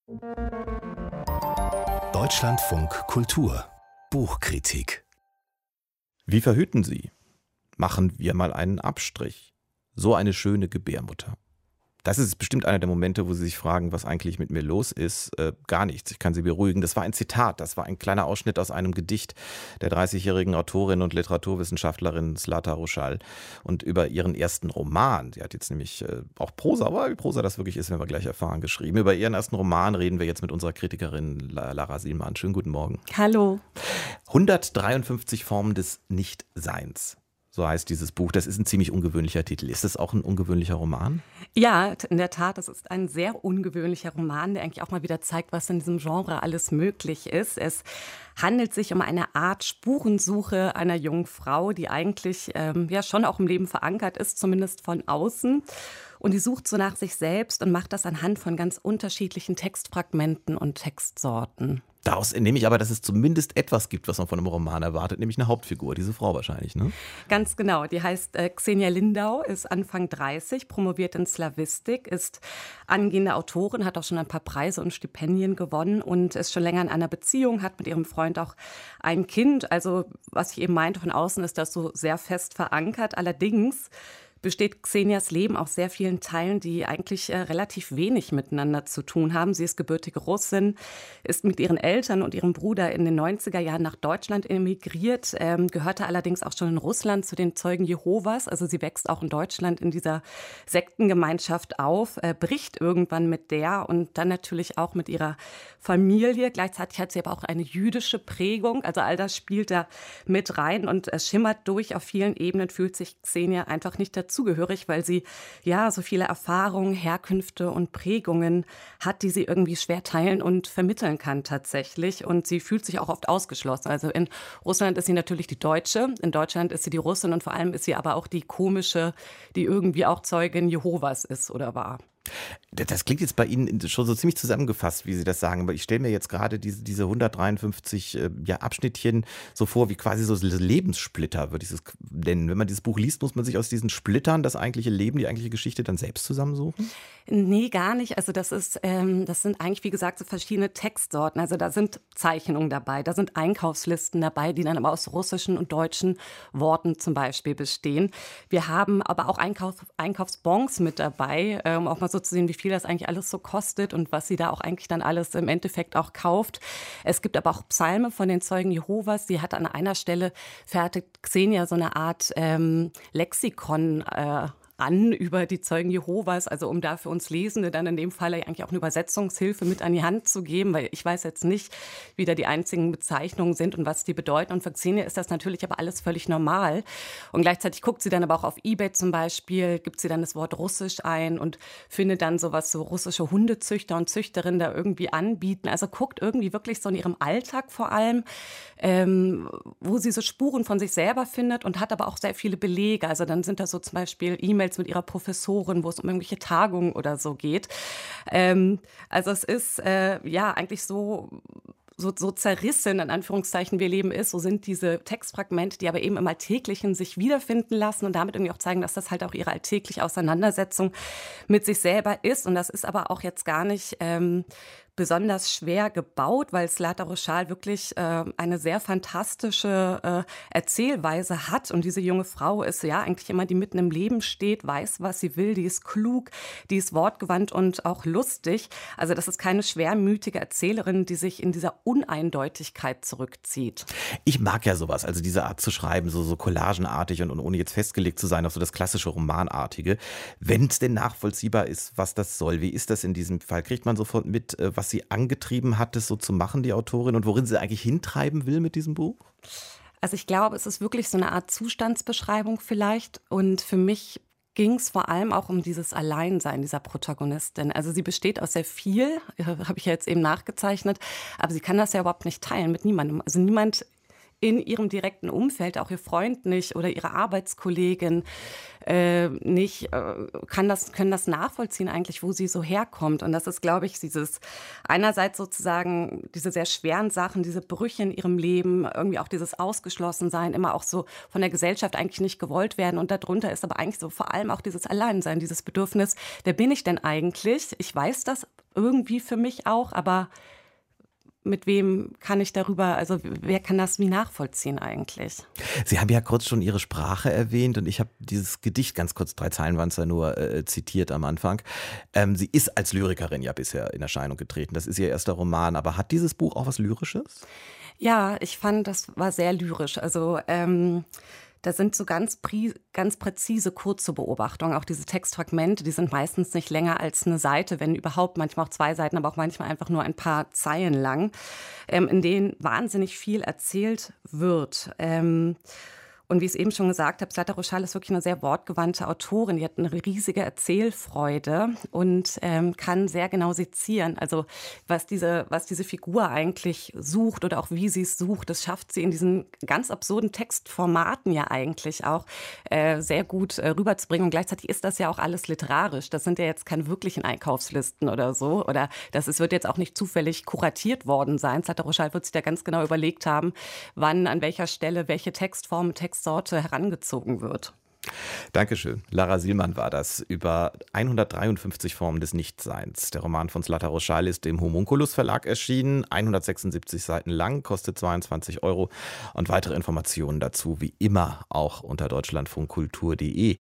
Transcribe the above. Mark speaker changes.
Speaker 1: Deutschlandfunk Kultur Buchkritik.
Speaker 2: Wie verhüten Sie? Machen wir mal einen Abstrich. So eine schöne Gebärmutter. Das ist bestimmt einer der Momente, wo Sie sich fragen, was eigentlich mit mir los ist. Gar nichts, ich kann Sie beruhigen. Das war ein Zitat, das war ein kleiner Ausschnitt aus einem Gedicht der 30-jährigen Autorin und Literaturwissenschaftlerin Zlata Ruschal. Und über ihren ersten Roman, sie hat jetzt nämlich auch Prosa, aber wie Prosa das wirklich ist, werden wir gleich erfahren, geschrieben. Über ihren ersten Roman reden wir jetzt mit unserer Kritikerin Lara Sielmann. Schönen guten Morgen.
Speaker 3: Hallo.
Speaker 2: 153 Formen des Nichtseins. So heißt dieses Buch. Das ist ein ziemlich ungewöhnlicher Titel. Ist das auch ein ungewöhnlicher Roman?
Speaker 3: Ja, in der Tat, das ist ein sehr ungewöhnlicher Roman, der eigentlich auch mal wieder zeigt, was in diesem Genre alles möglich ist. Es handelt sich um eine Art Spurensuche einer jungen Frau, die eigentlich ja schon auch im Leben verankert ist, zumindest von außen. Und die sucht so nach sich selbst und macht das anhand von ganz unterschiedlichen Textfragmenten und Textsorten.
Speaker 2: Daraus entnehme ich aber, dass es zumindest etwas gibt, was man von einem Roman erwartet, nämlich eine Hauptfigur, diese Frau wahrscheinlich, ne?
Speaker 3: Ganz genau, die heißt Xenia Lindau, ist Anfang 30, promoviert in Slawistik, ist angehende Autorin, hat auch schon ein paar Preise und Stipendien gewonnen und ist schon länger in einer Beziehung, hat mit ihrem Freund auch ein Kind. Also was ich eben meinte, von außen ist das so sehr fest verankert. Allerdings besteht Xenias Leben aus sehr vielen Teilen, die eigentlich relativ wenig miteinander zu tun haben. Sie ist gebürtige Russin, ist mit ihren Eltern und ihrem Bruder in den 90er Jahren nach Deutschland emigriert, gehörte allerdings auch schon in Russland zu den Zeugen Jehovas. Also sie wächst auch in Deutschland in dieser Sektengemeinschaft auf, bricht irgendwann mit der und dann natürlich auch mit ihrer Familie. Gleichzeitig hat sie aber auch eine jüdische Prägung. Also all das spielt da mit rein und es schimmert durch. Auf vielen Ebenen fühlt sich Xenia einfach nicht dazugehörig, weil sie ja so viele Erfahrungen, Herkünfte und Prägungen hat, die sie irgendwie schwer teilen und vermitteln kann tatsächlich. Und sie fühlt sich auch oft ausgeschlossen. Also in Russland ist sie natürlich die Deutsche, in Deutschland ist sie die Russin und vor allem ist sie aber auch die komische, die irgendwie auch Zeugin Jehovas ist oder war.
Speaker 2: Das klingt jetzt bei Ihnen schon so ziemlich zusammengefasst, wie Sie das sagen. Aber ich stelle mir jetzt gerade diese 153 Abschnittchen so vor, wie quasi so Lebenssplitter, würde ich es nennen. Wenn man dieses Buch liest, muss man sich aus diesen Splittern das eigentliche Leben, die eigentliche Geschichte dann selbst zusammensuchen?
Speaker 3: Nee, gar nicht. Also das sind eigentlich, wie gesagt, so verschiedene Textsorten. Also da sind Zeichnungen dabei, da sind Einkaufslisten dabei, die dann aber aus russischen und deutschen Worten zum Beispiel bestehen. Wir haben aber auch Einkaufsbons mit dabei, um auch mal so zu sehen, wie viel das eigentlich alles so kostet und was sie da auch eigentlich dann alles im Endeffekt auch kauft. Es gibt aber auch Psalme von den Zeugen Jehovas. Sie hat an einer Stelle fertigt Xenia so eine Art Lexikon an über die Zeugen Jehovas, also um da für uns Lesende dann in dem Fall eigentlich auch eine Übersetzungshilfe mit an die Hand zu geben, weil ich weiß jetzt nicht, wie da die einzigen Bezeichnungen sind und was die bedeuten. Und für Xenia ist das natürlich aber alles völlig normal. Und gleichzeitig guckt sie dann aber auch auf eBay zum Beispiel, gibt sie dann das Wort Russisch ein und findet dann sowas, so russische Hundezüchter und Züchterinnen da irgendwie anbieten. Also guckt irgendwie wirklich so in ihrem Alltag vor allem, wo sie so Spuren von sich selber findet und hat aber auch sehr viele Belege. Also dann sind da so zum Beispiel E-Mails mit ihrer Professorin, wo es um irgendwelche Tagungen oder so geht. Also es ist ja eigentlich so zerrissen, in Anführungszeichen, wir Leben ist, so sind diese Textfragmente, die aber eben im Alltäglichen sich wiederfinden lassen und damit irgendwie auch zeigen, dass das halt auch ihre alltägliche Auseinandersetzung mit sich selber ist. Und das ist aber auch jetzt gar nicht besonders schwer gebaut, weil Zlata Ruschal wirklich eine sehr fantastische Erzählweise hat. Und diese junge Frau ist ja eigentlich immer, die mitten im Leben steht, weiß, was sie will, die ist klug, die ist wortgewandt und auch lustig. Also das ist keine schwermütige Erzählerin, die sich in dieser Uneindeutigkeit zurückzieht.
Speaker 2: Ich mag ja sowas, also diese Art zu schreiben, so collagenartig und ohne jetzt festgelegt zu sein auf so das klassische Romanartige. Wenn es denn nachvollziehbar ist, was das soll, wie ist das in diesem Fall? Kriegt man sofort mit, was sie angetrieben hat, das so zu machen, die Autorin, und worin sie eigentlich hintreiben will mit diesem Buch?
Speaker 3: Also ich glaube, es ist wirklich so eine Art Zustandsbeschreibung vielleicht. Und für mich ging es vor allem auch um dieses Alleinsein dieser Protagonistin. Also sie besteht aus sehr viel, habe ich ja jetzt eben nachgezeichnet, aber sie kann das ja überhaupt nicht teilen mit niemandem. Also niemand in ihrem direkten Umfeld, auch ihr Freund nicht oder ihre Arbeitskollegin nicht, können das nachvollziehen eigentlich, wo sie so herkommt. Und das ist, glaube ich, dieses einerseits sozusagen diese sehr schweren Sachen, diese Brüche in ihrem Leben, irgendwie auch dieses Ausgeschlossensein, immer auch so von der Gesellschaft eigentlich nicht gewollt werden. Und darunter ist aber eigentlich so vor allem auch dieses Alleinsein, dieses Bedürfnis, wer bin ich denn eigentlich? Ich weiß das irgendwie für mich auch, aber mit wem kann ich darüber, also wer kann das wie nachvollziehen eigentlich?
Speaker 2: Sie haben ja kurz schon Ihre Sprache erwähnt und ich habe dieses Gedicht, ganz kurz, 3 Zeilen waren es ja nur, zitiert am Anfang. Sie ist als Lyrikerin ja bisher in Erscheinung getreten. Das ist ihr erster Roman. Aber hat dieses Buch auch was Lyrisches?
Speaker 3: Ja, ich fand, das war sehr lyrisch. Also da sind so ganz präzise, kurze Beobachtungen. Auch diese Textfragmente, die sind meistens nicht länger als eine Seite, wenn überhaupt, manchmal auch 2 Seiten, aber auch manchmal einfach nur ein paar Zeilen lang, in denen wahnsinnig viel erzählt wird. Und wie ich es eben schon gesagt habe, Zlata Ruschal ist wirklich eine sehr wortgewandte Autorin. Die hat eine riesige Erzählfreude und kann sehr genau sezieren. Also was diese Figur eigentlich sucht oder auch wie sie es sucht, das schafft sie in diesen ganz absurden Textformaten ja eigentlich auch sehr gut rüberzubringen. Und gleichzeitig ist das ja auch alles literarisch. Das sind ja jetzt keine wirklichen Einkaufslisten oder so. Oder es wird jetzt auch nicht zufällig kuratiert worden sein. Zlata Ruschal wird sich da ganz genau überlegt haben, wann, an welcher Stelle, welche Textform, Textsorte herangezogen wird.
Speaker 2: Dankeschön. Lara Sielmann war das über 153 Formen des Nichtseins. Der Roman von Zlata Ruschal ist im Homunculus Verlag erschienen, 176 Seiten lang, kostet 22 € und weitere Informationen dazu wie immer auch unter deutschlandfunkkultur.de.